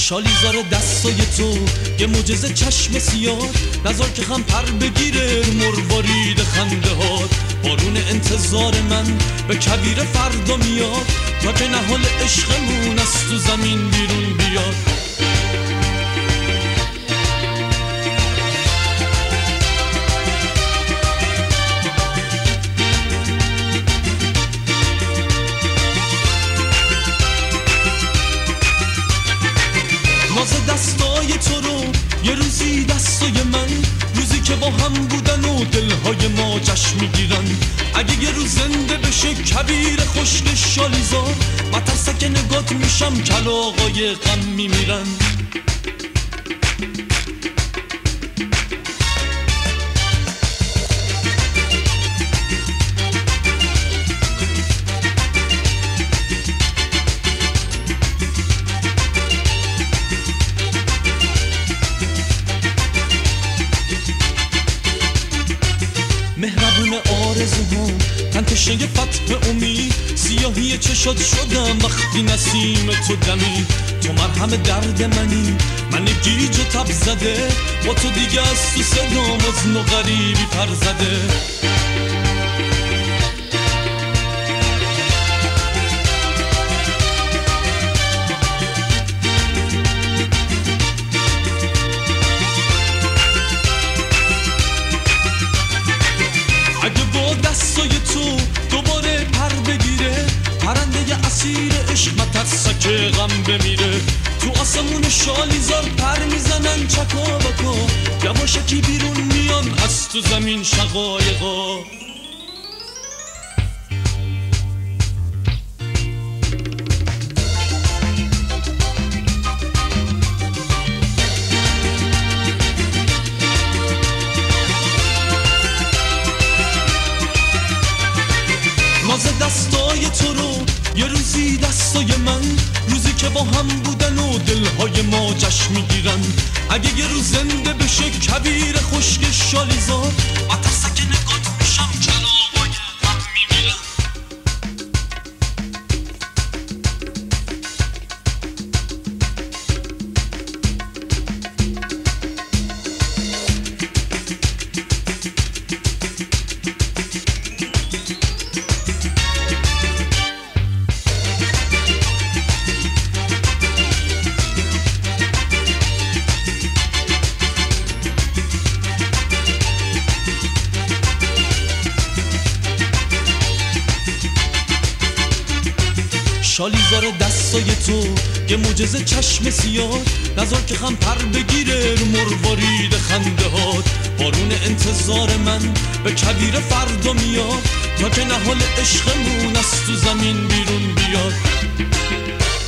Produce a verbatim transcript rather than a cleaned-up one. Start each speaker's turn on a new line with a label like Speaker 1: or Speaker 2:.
Speaker 1: شالیزار دستای تو یه معجزه چشم سیاه، نزار که خم پر بگیره مروارید خنده هات. بارون انتظار من به کبیر فردا میاد، تا که نهال عشقمون از تو زمین بیرون بیاد. ناز دستای تو رو یه روزی دستای من، روزی که با هم بودن و دلهای ما جشن میگیرن. اگه یه روز زنده بشه کبیر خشک شالیزار، من ترسک نگات میشم کلاغای غم میمیرن. مهربون آرزوهام تن تشنه فتح امید، سیاهی چشات شدم وقتی نسیم تو دمی. تو مرهم درد منی، من گیج و تب زده، با تو دیگه از تو صدام از نو غریبی پر زده. اگه با دستای تو دوباره پر بگیره، پرنده اسیر عشق مترسک غم بمیره. تو آسمون شالیزار پر میزنن چکا بکا، یواشکی بیرون میان از تو زمین شقایقا. ناز دستای تو رو یه روزی دستای من، روزی که با هم بودن و دلهای ما جشن میگیرن. اگه یه روز زنده بشه کبیر خشک شالیزار، من ترسک نگات میشم کلاغای غم میمیرن. شالیزار دستای تو یه معجزه چشم سیاه، نزار که خم پر بگیره رو مروارید خنده هات. بارون انتظار من به کبیر فردا میاد، تا که نهال عشقمون از تو زمین بیرون بیاد.